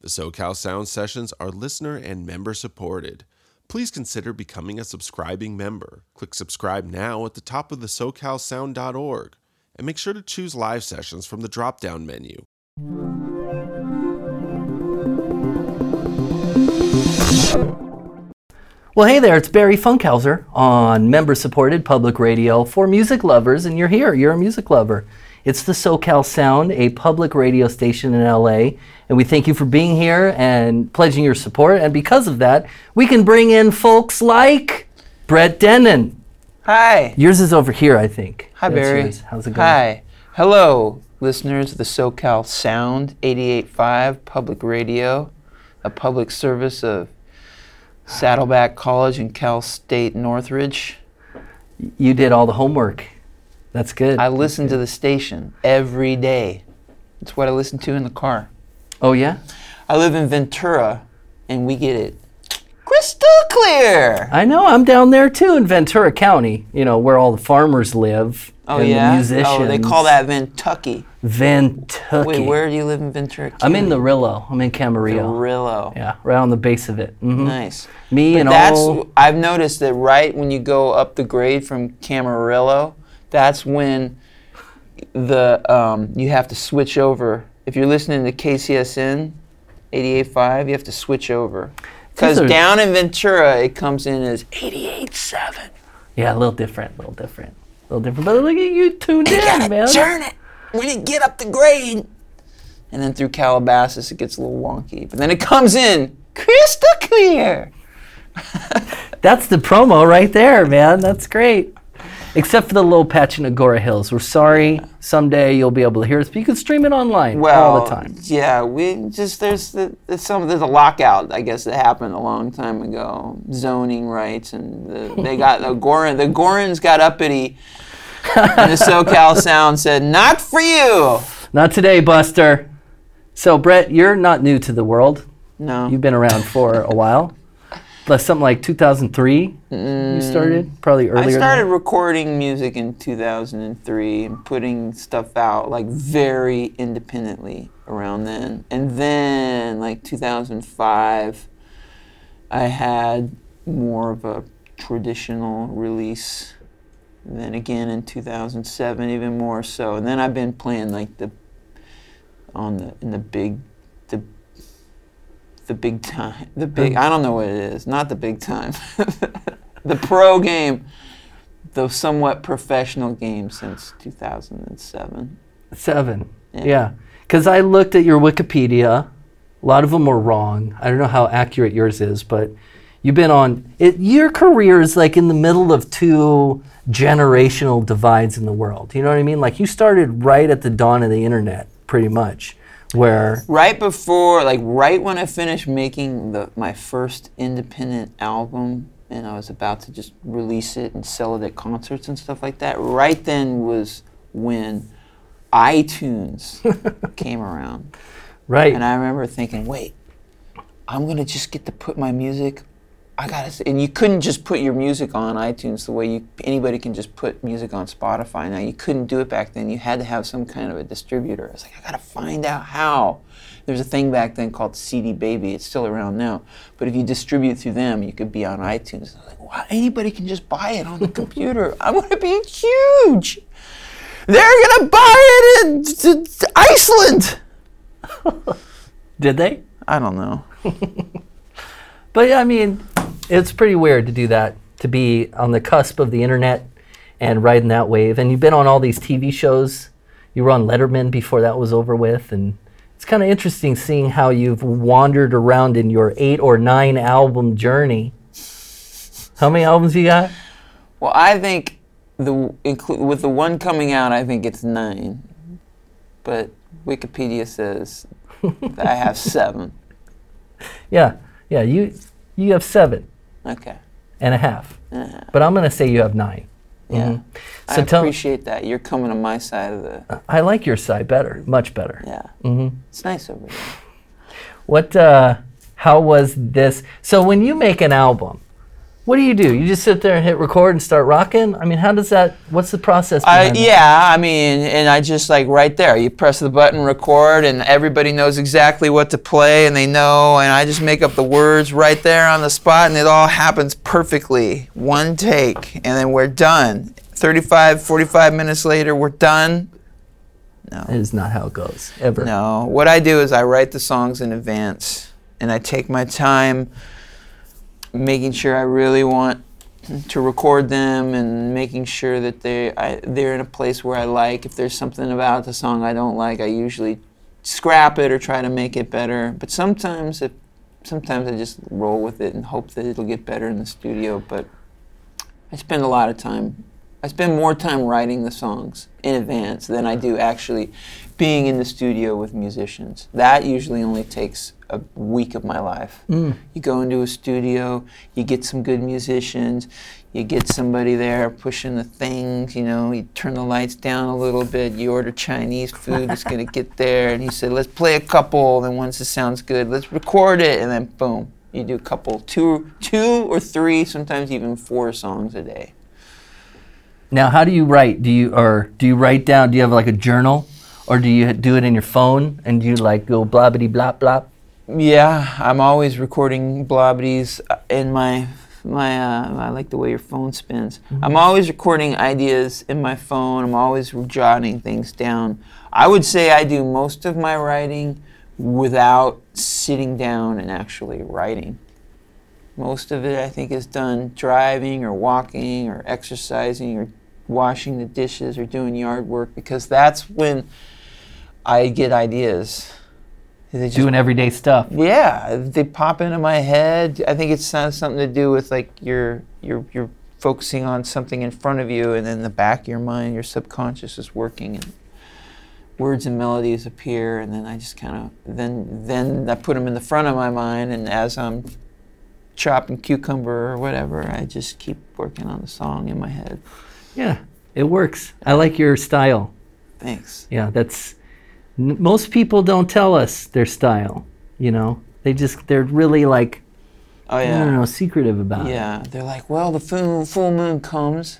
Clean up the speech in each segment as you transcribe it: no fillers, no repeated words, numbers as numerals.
The SoCal Sound Sessions are listener and member supported. Please consider becoming a subscribing member. Click subscribe now at the top of the SoCalSound.org and make sure to choose live sessions from the drop-down menu. Well, hey there, it's Barry Funkhauser on member-supported public radio for music lovers, and you're here, you're a music lover. It's the SoCal Sound, a public radio station in LA, and we thank you for being here and pledging your support, and because of that, we can bring in folks like Brett Dennen. Hi. Yours is over here, I think. Hi, That's Barry. yours. How's it going? Hi. Hello, listeners of the SoCal Sound, 88.5 Public Radio, a public service of Saddleback College and Cal State Northridge. You did all the homework. That's good. I listen to the station every day. It's what I listen to in the car. Oh, yeah? I live in Ventura, and we get it crystal clear. I know, I'm down there too in Ventura County, you know, where all the farmers live. Oh, and yeah? The musicians. Oh, they call that Ventucky. Ventucky. Wait, where do you live in Ventura County? I'm in the Rillo. I'm in Camarillo. Rillo. Yeah, right on the base of it. Mm-hmm. Nice. Me But and that's, all. I've noticed that right when you go up the grade from Camarillo, that's when you have to switch over. If you're listening to KCSN 88.5, you have to switch over. Because down in Ventura, it comes in as 88.7. Yeah, a little different. But look at you tuned in, man. Turn it when you get up the grade. And then through Calabasas, it gets a little wonky. But then it comes in crystal clear. That's the promo right there, man. That's great. Except for the little patch in Agora Hills. We're sorry. Someday you'll be able to hear us, but you can stream it online all the time. Yeah, there's a lockout, I guess, that happened a long time ago. Zoning rights, and the Gorans got uppity, and the SoCal Sound said, "Not for you." Not today, Buster. So, Brett, you're not new to the world. No. You've been around for a while. Something like 2003 you started? Probably earlier. I started recording music in 2003 and putting stuff out like very independently around then. And then like 2005, I had more of a traditional release. And then again in 2007, even more so. And then I've been playing like the big time. I don't know what it is. Not the big time. The pro game. The somewhat professional game since 2007. Yeah. Because I looked at your Wikipedia. A lot of them were wrong. I don't know how accurate yours is, but you've been on it. Your career is like in the middle of two generational divides in the world. You know what I mean? Like you started right at the dawn of the internet, pretty much. Right when I finished making my first independent album, and I was about to just release it and sell it at concerts and stuff like that, right then was when iTunes came around. Right. And I remember thinking, wait, I'm going to just get to put my music, and you couldn't just put your music on iTunes the way anybody can just put music on Spotify now. You couldn't do it back then. You had to have some kind of a distributor. I was like, I got to find out how. There's a thing back then called CD Baby. It's still around now. But if you distribute through them, you could be on iTunes. I was like, wow, anybody can just buy it on the computer. I'm going to be huge. They're going to buy it in Iceland. Did they? I don't know. But yeah, I mean, it's pretty weird to do that, to be on the cusp of the internet and riding that wave. And you've been on all these TV shows. You were on Letterman before that was over with. And it's kind of interesting seeing how you've wandered around in your 8 or 9 album journey. How many albums you got? Well, I think with the one coming out, I think it's 9. But Wikipedia says that I have 7. Yeah, you have 7. Okay. And a half. But I'm going to say you have 9. Yeah. Mm-hmm. I appreciate that. You're coming to my side of the... I like your side better, much better. Yeah. Mm-hmm. It's nice over there. How was this? So when you make an album, What do? You just sit there and hit record and start rocking? I mean, how does that, what's the process behind that? Yeah, I mean, and I just like right there, you press the button, record, and everybody knows exactly what to play, and they know, and I just make up the words right there on the spot, and it all happens perfectly. One take, and then we're done. 35, 45 minutes later, we're done. No. That is not how it goes, ever. No. What I do is I write the songs in advance, and I take my time making sure I really want to record them and making sure that they're in a place where I like. If there's something about the song I don't like, I usually scrap it or try to make it better. But sometimes I just roll with it and hope that it'll get better in the studio. But I spend a lot of time. I spend more time writing the songs in advance than I do actually being in the studio with musicians. That usually only takes a week of my life. You go into a studio, you get some good musicians, you get somebody there pushing the things, you turn the lights down a little bit, you order Chinese food, it's gonna get there, and he said, let's play a couple, then once it sounds good, let's record it, and then boom, you do a couple, two or three, sometimes even 4 songs a day. Now, how do you write? Do you write down, do you have like a journal? Or do you do it in your phone and do you like go blobbity blop blop? Yeah, I'm always recording blobbities in my I like the way your phone spins. Mm-hmm. I'm always recording ideas in my phone. I'm always jotting things down. I would say I do most of my writing without sitting down and actually writing. Most of it I think is done driving or walking or exercising or washing the dishes or doing yard work, because that's when I get ideas. Doing everyday stuff. Yeah, they pop into my head. I think it has something to do with like you're focusing on something in front of you, and then the back of your mind, your subconscious is working, and words and melodies appear, and then I just kind of then I put them in the front of my mind, and as I'm chopping cucumber or whatever, I just keep working on the song in my head. Yeah, it works. I like your style. Thanks. Yeah, most people don't tell us their style, they're really like, I don't know, secretive about it. Yeah, they're like, well, the full moon comes,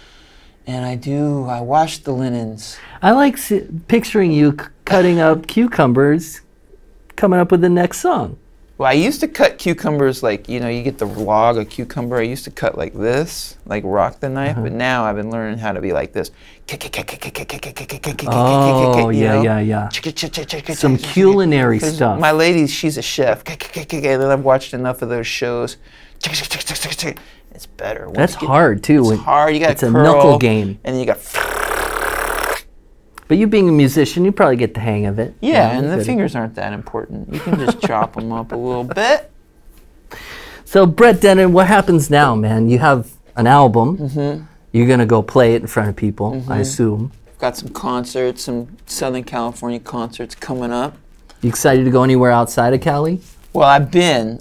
and I wash the linens. I like picturing you cutting up cucumbers, coming up with the next song. Well, I used to cut cucumbers like, you get the log of cucumber. I used to cut like this, like rock the knife, but now I've been learning how to be like this. Oh, yeah. Some culinary stuff. My lady, she's a chef. And then I've watched enough of those shows. It's better. That's hard, too. It's hard. You got to curl. It's a knuckle game. And then you got... But you being a musician, you probably get the hang of it. Yeah, and the fingers aren't that important. You can just chop them up a little bit. So, Brett Dennen, what happens now, man? You have an album. Mm-hmm. You're going to go play it in front of people, I assume. Got some concerts, some Southern California concerts coming up. You excited to go anywhere outside of Cali? Well, I've been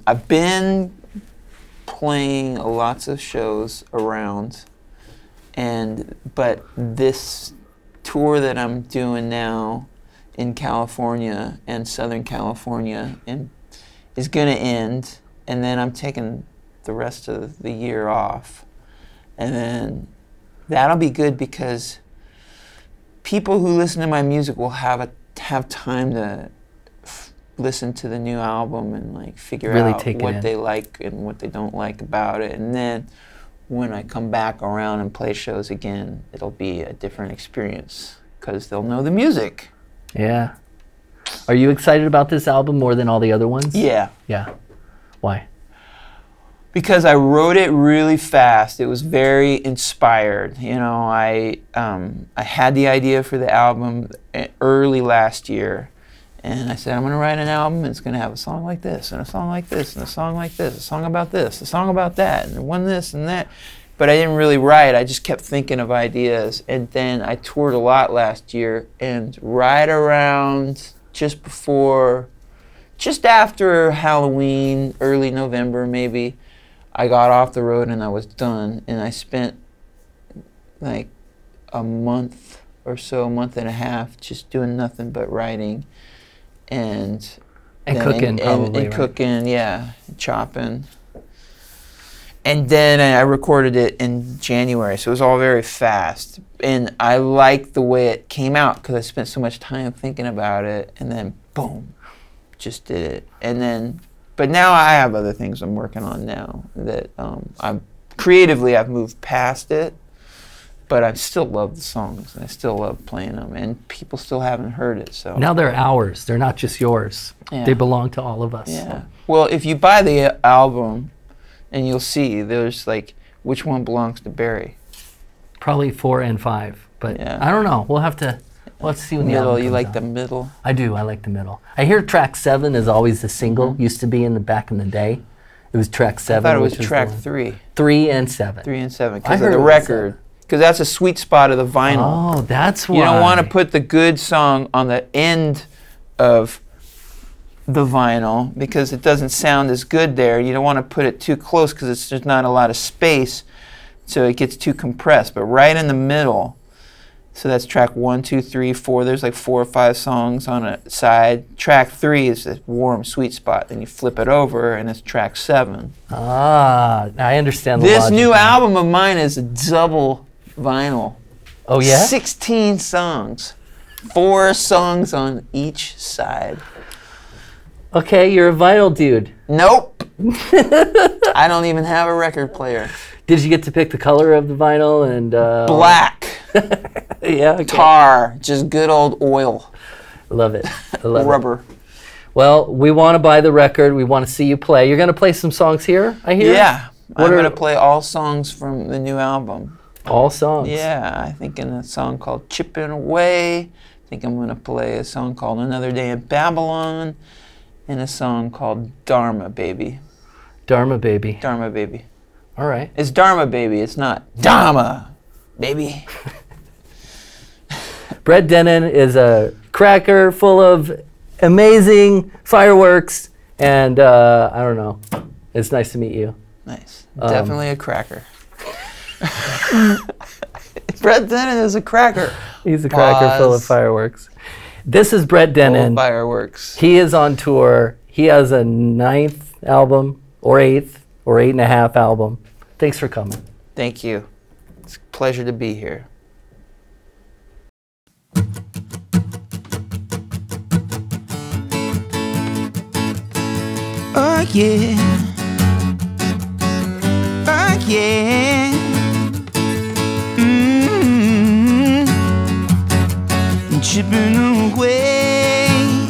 playing lots of shows around, but this tour that I'm doing now in California and Southern California is going to end, and then I'm taking the rest of the year off. And then that'll be good because people who listen to my music will have time to listen to the new album and like figure out what they like and what they don't like about it. And then when I come back around and play shows again, it'll be a different experience because they'll know the music. Yeah. Are you excited about this album more than all the other ones? Yeah. Yeah. Why? Because I wrote it really fast. It was very inspired. I had the idea for the album early last year. And I said, I'm going to write an album, and it's going to have a song like this, and a song like this, and a song like this, a song about this, a song about that, and one this and that. But I didn't really write. I just kept thinking of ideas. And then I toured a lot last year, and right around just after Halloween, early November maybe, I got off the road and I was done. And I spent like a month or so, a month and a half, just doing nothing but writing. And cooking, probably. And cooking, yeah, chopping. And then I recorded it in January, so it was all very fast. And I liked the way it came out because I spent so much time thinking about it, and then boom, just did it. And then, but now I have other things I'm working on now that I'm creatively I've moved past it, but I still love the songs and I still love playing them, and people still haven't heard it. So Now they're ours. They're not just yours. Yeah. They belong to all of us. yeah. Well, if you buy the album, and you'll see there's like which one belongs to Barry. Probably 4 and 5, but Yeah. I don't know. We'll have to see when the Middle, album you comes like out. the middle? I do. I like the middle. I hear track 7 is always the single. Used to be in the back in the day. It was track 7. I thought it was which track the one. 3. 3 and 7. 3 and 7 I because heard of the it was record. Because that's a sweet spot of the vinyl. Oh, that's why. You don't want to put the good song on the end of the vinyl because it doesn't sound as good there. You don't want to put it too close because there's not a lot of space, so it gets too compressed. But right in the middle, so that's track 1, 2, 3, 4. There's like 4 or 5 songs on a side. Track 3 is a warm, sweet spot. Then you flip it over, and it's track 7. Ah, I understand the This logic new now. album of mine is a double vinyl. Oh, yeah? 16 songs. 4 songs on each side. Okay, you're a vinyl dude. Nope. I don't even have a record player. Did you get to pick the color of the vinyl and Black. Yeah, okay. Tar. Just good old oil. Love it. I love it. Rubber. Well, we want to buy the record. We want to see you play. You're going to play some songs here, I hear? Yeah. What I'm are- going to play all songs from the new album. All songs. Yeah, I think in a song called Chipping Away. I think I'm going to play a song called Another Day in Babylon. And a song called Dharma Baby. Dharma Baby. Dharma Baby. All right. It's Dharma Baby. It's not Dharma Baby. Brett Dennen is a cracker full of amazing fireworks, and I don't know. It's nice to meet you. Nice. Definitely a cracker. Brett Dennen is a cracker. He's a cracker full of Pause. fireworks. This is Brett Full of Dennen. fireworks. He is on tour. He has a 9th album, or 8th, or 8.5 album. Thanks for coming. Thank you. It's a pleasure to be here. Oh yeah. Oh yeah. Chipping away.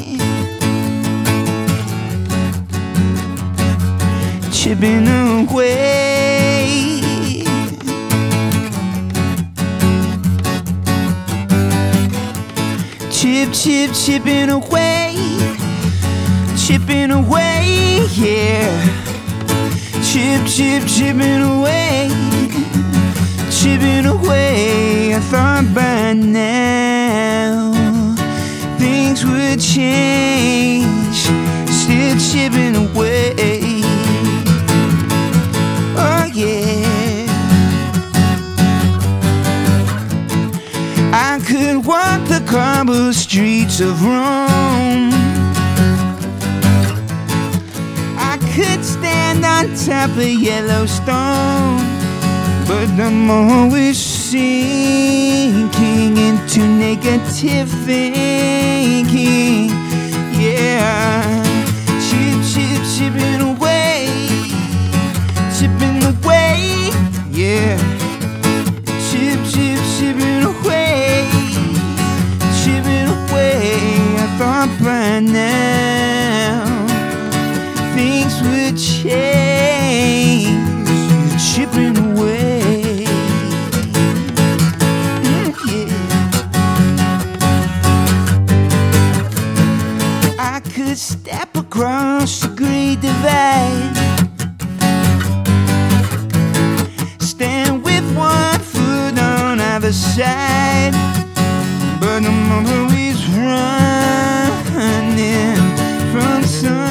Chipping away. Chipping away. Chipping away, yeah. Chipping away. Chipping away. I thought by now things would change. Still chipping away. Oh yeah. I could walk the cobble streets of Rome. I could stand on top of Yellowstone, but I'm always sinking into negative thinking. Yeah, chipping away, chipping away. Yeah, chipping away, chipping away. I thought by now things would change. Chipping away. Yeah. I could step across the great divide, stand with one foot on either side, but I'm always running from something.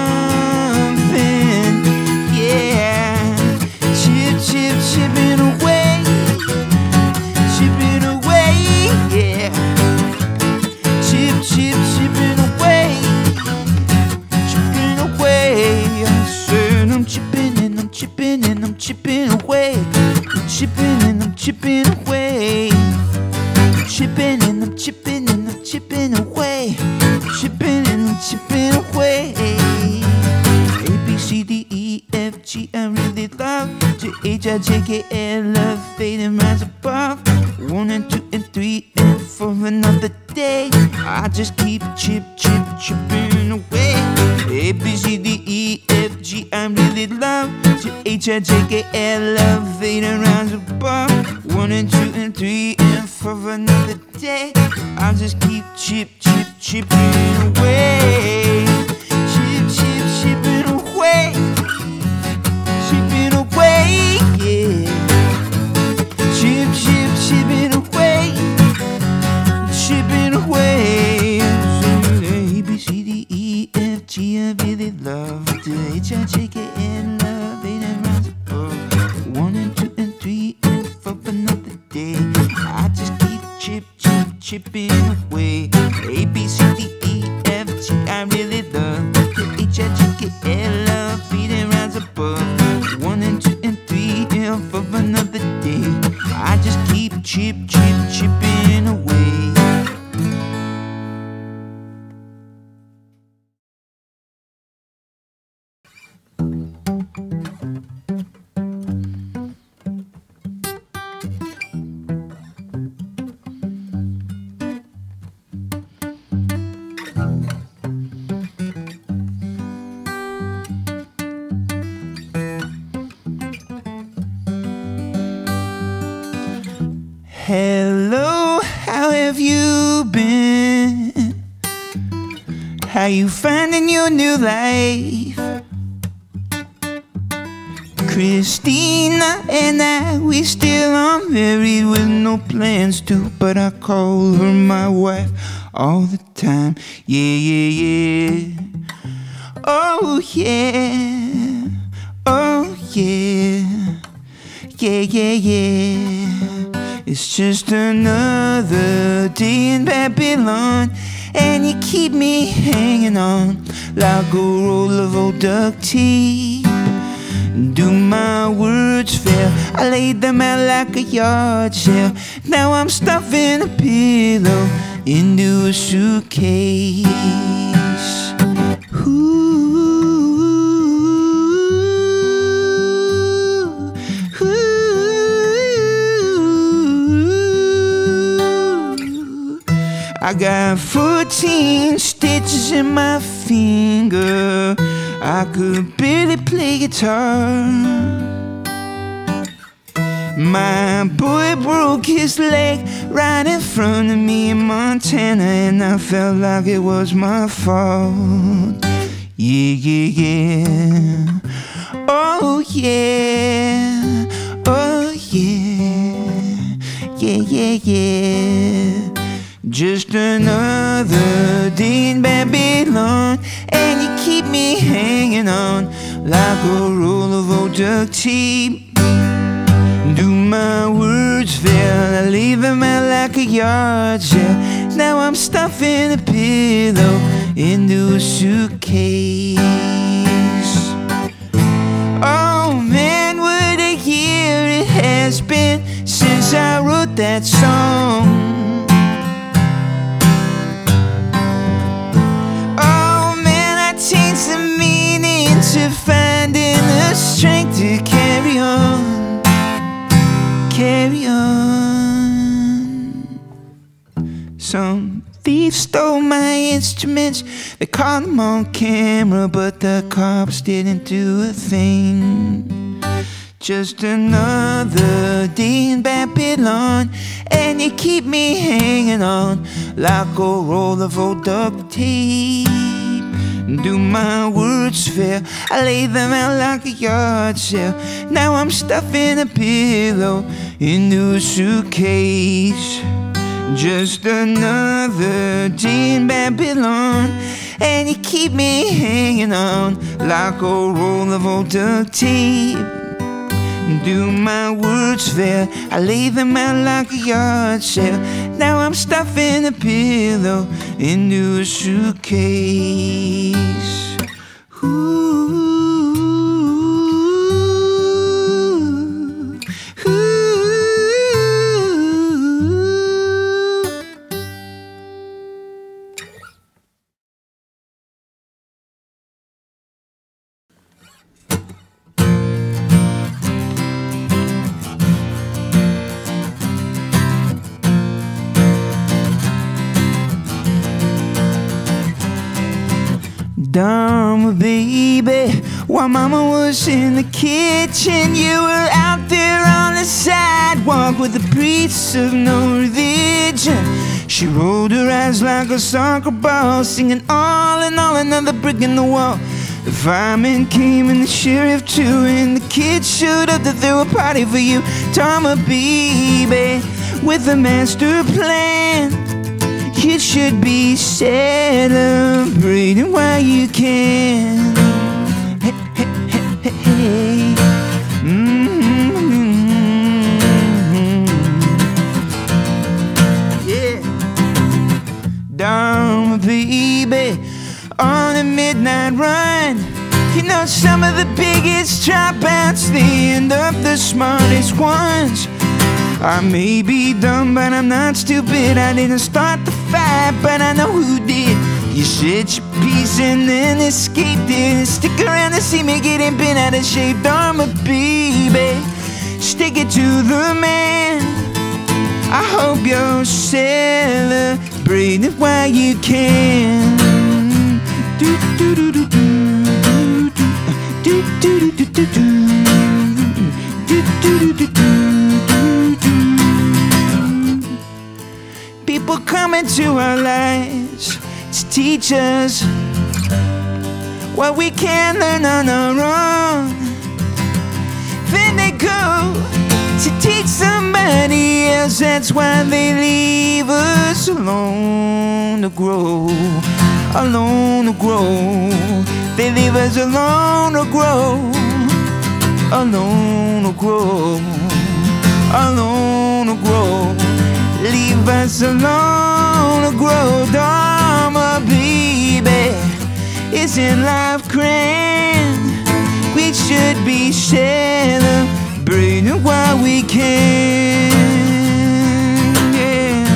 Yeah, chipping away, chipping away. Yeah, chipping away, chipping away. I said I'm chipping and I'm chipping and I'm chipping. H-I-J-K, elevate and rise above. 1 and 2 and 3 and 4 another day. I just keep chipping away. A, B, C, D, E, F, G, I really love. H-I-J-K, elevate and rise above. 1 and 2 and 3 and 4 another day. I just keep chipping away. Chipping away. Chipping away, yeah. Chipping away. Chipping away. A, B, C, D, E, F, G, I really love. H-I-J-K, elevate and rise above. 1 and 2 and 3 and 4 another day. I just keep chipping away. A, B, C, D, E, F, G, I really love. H-I-J-K, elevate and rise above. 1 and 2 and 3 and 4 another day. I just keep chipping away. Hello, how have you been? How you finding your new life? Christina and I, we still are married with no plans to, but I call her my wife all the time. Yeah. Oh yeah. Oh yeah. Yeah. It's just another day in Babylon, and you keep me hanging on like a roll of old duct tape. Do my words fail? I laid them out like a yard sale. Now I'm stuffing a pillow into a suitcase. I got 14 stitches in my finger. I could barely play guitar. My boy broke his leg right in front of me in Montana, and I felt like it was my fault. Yeah. Oh yeah. Oh yeah. Yeah. Just another day in Babylon, and you keep me hanging on like a roll of old duct tape. Do my words fail? I leave them out like a yard sale. Now I'm stuffing a pillow into a suitcase. Oh man, what a year it has been since I wrote that song. Change the meaning to finding the strength to carry on. Some thief stole my instruments. They caught them on camera, but the cops didn't do a thing. Just another day in Babylon, and you keep me hanging on like a roll of old duct tape. Do my words fail? I lay them out like a yard sale. Now I'm stuffing a pillow into a suitcase. Just another day in Babylon, and you keep me hanging on like a roll of old duct tape. Do my words fail? I lay them out like a yard sale. Now I'm stuffing a pillow into a suitcase. Ooh. While Mama was in the kitchen, you were out there on the sidewalk with the priests of no religion. She rolled her eyes like a soccer ball, singing all in all, another brick in the wall. The fireman came and the sheriff too, and the kids showed up to throw a party for you. Dharma, baby, with a master plan. You should be celebrating while you can. Hey, hey, hey, hey, hey. Yeah. Dharma, baby, on a midnight run. You know some of the biggest dropouts, they end up the smartest ones. I may be dumb, but I'm not stupid. I didn't start the fight, but I know who did. You said your piece and then escaped it. Stick around to see me getting bent out of shape. Dharma, baby, stick it to the man. I hope you're celebrating while you can. Do do do do do do do do do do do do do do do. People come into our lives to teach us what we can learn on our own. Then they go to teach somebody else. That's why they leave us alone to grow. Alone to grow. They leave us alone to grow. Alone to grow. Alone to grow. Leave us alone to grow. Dharma, baby, isn't life grand? We should be celebrating while we can. Yeah.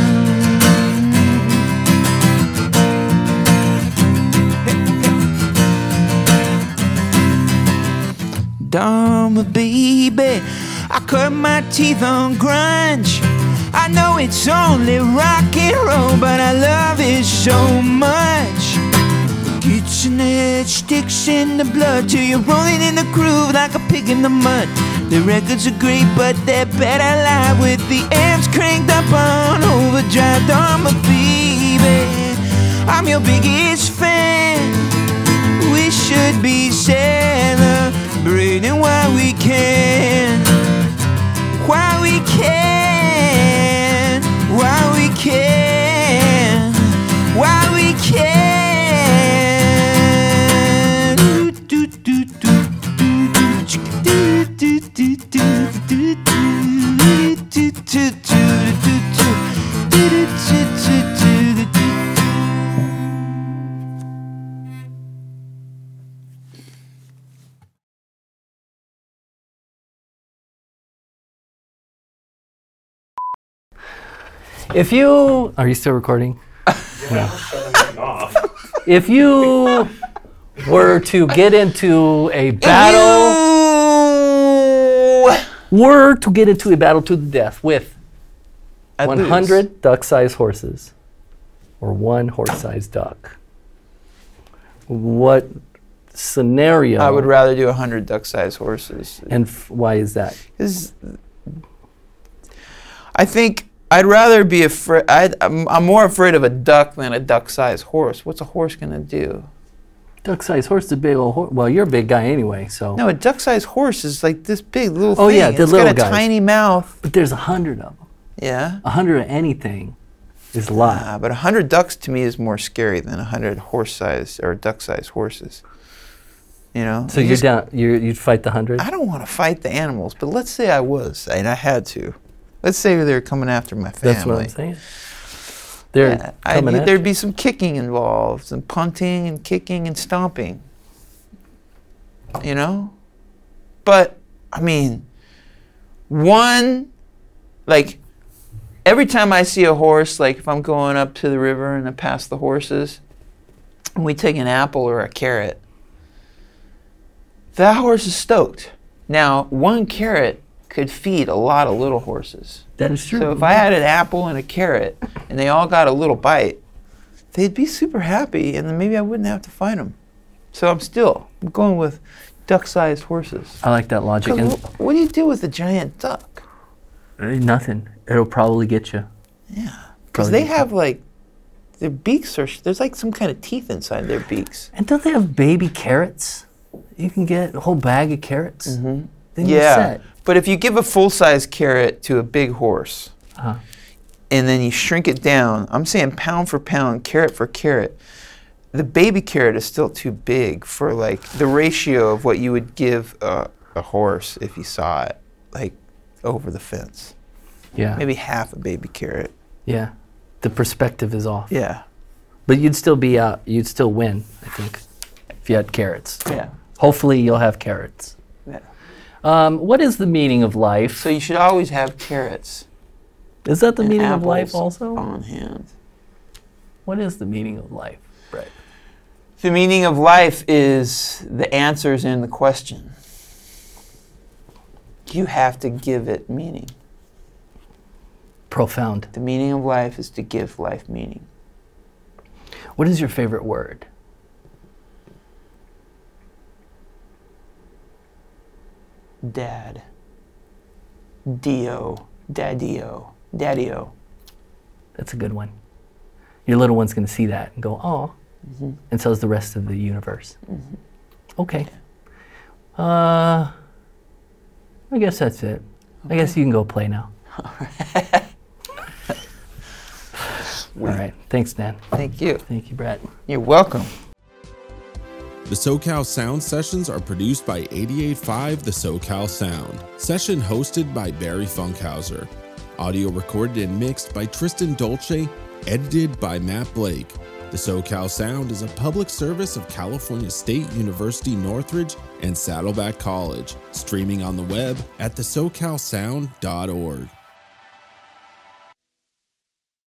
Dharma, baby, I cut my teeth on grunge. I know it's only rock and roll, but I love it so much. Gets in the head, sticks in the blood, till you're rolling in the groove like a pig in the mud. The records are great, but they're better live with the amps cranked up on overdrive. Dharma, baby, I'm your biggest fan. We should be celebrating while we can. While we can. While we can. While we can. If you are you still recording? Yeah, shutting off. If you were to get into a battle, to the death with 100 duck-sized horses or one horse-sized duck, what scenario? I would rather do 100 duck-sized horses. And why is that? Because I think I'd rather be afraid. I'm more afraid of a duck than a duck-sized horse. What's a horse gonna do? Duck-sized horse is a big old horse. Well, you're a big guy anyway, so. No, a duck-sized horse is like this big little thing. Oh yeah, the it's little got a guys. tiny mouth. But there's 100 of them. Yeah. 100 of anything is a lot. But 100 ducks to me is more scary than 100 horse-sized or duck-sized horses. You know. So you're down. You'd fight the 100. I don't want to fight the animals, but let's say I was and I had to. Let's say they're coming after my family. That's what I'm saying. They're coming at there'd be some kicking involved, and punting and kicking and stomping. You know? But, I mean, every time I see a horse, like if I'm going up to the river and I pass the horses, and we take an apple or a carrot, that horse is stoked. Now, one carrot could feed a lot of little horses. That is true. So if I had an apple and a carrot and they all got a little bite, they'd be super happy and then maybe I wouldn't have to fight them. So I'm going with duck-sized horses. I like that logic. 'Cause And what do you do with a giant duck? nothing. It'll probably get you. Yeah, because Probably they get you. have like their beaks are. There's like some kind of teeth inside their beaks. And don't they have baby carrots? You can get a whole bag of carrots. Mm-hmm. Then you're Yeah, set. but if you give a full-size carrot to a big horse, Uh-huh. and then you shrink it down, I'm saying pound for pound, carrot for carrot, the baby carrot is still too big for like the ratio of what you would give a horse if you saw it like over the fence. Yeah. Maybe half a baby carrot. Yeah. The perspective is off. Yeah. But you'd still be out. You'd still win, I think, if you had carrots. Yeah. Hopefully you'll have carrots. Yeah. What is the meaning of life? So you should always have carrots. Is that the and meaning of life apples also? on hand. What is the meaning of life, Brett? The meaning of life is the answers in the question. You have to give it meaning. Profound. The meaning of life is to give life meaning. What is your favorite word? Dad. Dio. Daddy-o. Daddy-o. That's a good one. Your little one's going to see that and go, oh. Mm-hmm. And so is the rest of the universe. Mm-hmm. Okay. I guess that's it. Okay. I guess you can go play now. All right. Thanks, Dan. Thank you. Thank you, Brett. You're welcome. The SoCal Sound Sessions are produced by 88.5 The SoCal Sound. Session hosted by Barry Funkhauser. Audio recorded and mixed by Tristan Dolce. Edited by Matt Blake. The SoCal Sound is a public service of California State University Northridge and Saddleback College. Streaming on the web at thesocalsound.org.